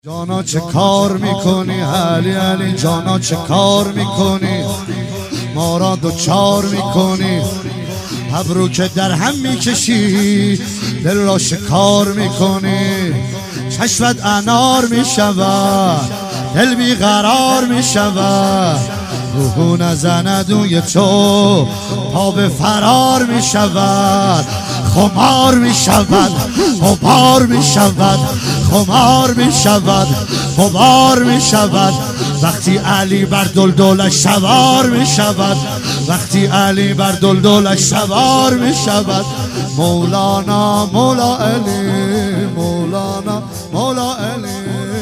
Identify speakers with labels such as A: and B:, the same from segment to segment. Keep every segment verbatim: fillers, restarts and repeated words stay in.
A: جانا چه کار میکنی علی علی، جانا چه کار میکنی، ما را دوچار میکنی، ابرو که در هم میکشی، دل را شکار میکنی، چشمت انار میشود، دل بیقرار میشود، روحو نزند اوی تو، پا به فرار میشود، خمار میشود، غبار میشود، خمار میشود، غبار میشود، وقتی علی بر دلدلش سوار میشود، وقتی علی بر دلدلش سوار میشود. مولانا مولا علی، مولانا مولا علی.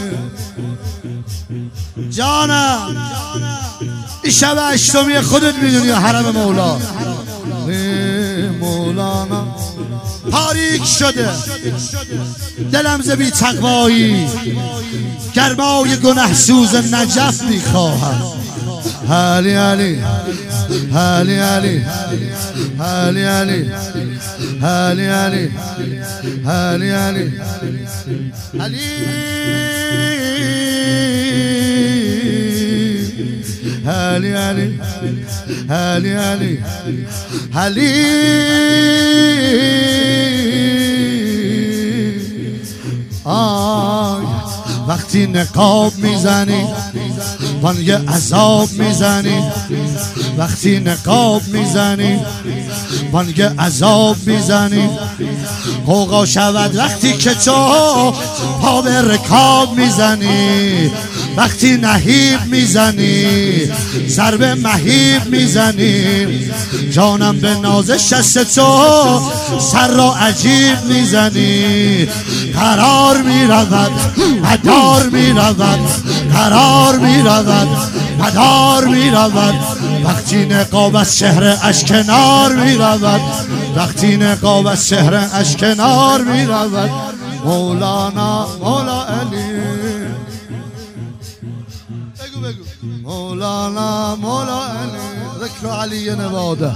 A: جانم این شب هشتمی خودت میدونی حرم مولا. مولانا تاریک شده دلم ز بی تقوایی، گرمای گنه سوز نجف میخواهم. علی علی علی علی علی علی علی علی علی علی علی علی علی علی علی علی. آی وقتی نقاب میزنی بانگ عذاب میزنی، وقتی نقاب میزنی بانگ عذاب میزنی، غوغا شود وقتی که تو پا به رکاب میزنی، وقتی نهیب میزنی ضرب مهیب میزنی، جانم به نازش شست تو سر را عجیب میزنی، قرار میرود مدار میرود، قرار میرود مدار میرود، وقتی نقاب از چهره اش کنار میرود، وقتی نقاب از چهره اش کنار میرود. مولانا مولا علی، بگو بگو مولانا مولا علی، ذکر علی نواده.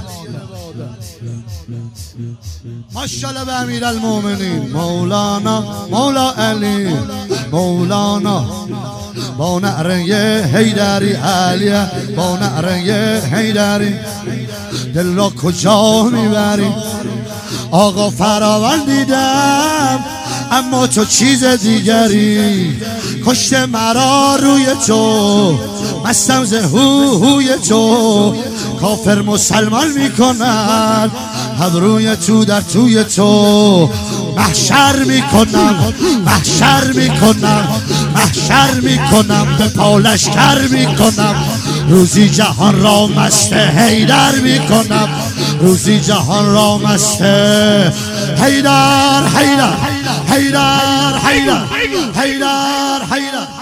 A: ماشاءالله به امیر المومنین. مولانا مولا علی، مولانا با نعره حیدری علیه، با نعره حیدری دل را کجا میبری. آقا فراوان دیدم اما تو چیز دیگری، کشت مرا روی تو، مستم ز هوهوی تو، کافر مسلمان میکنن ابروی تو در توی تو، محشر میکنم محشر میکنم محشر میکنم، به پالشکر میکنم، روزی جهان را مست حیدر میکنم، روزی جهان را مست حیدر حیدر حیدر حیدر حیدر حیدر.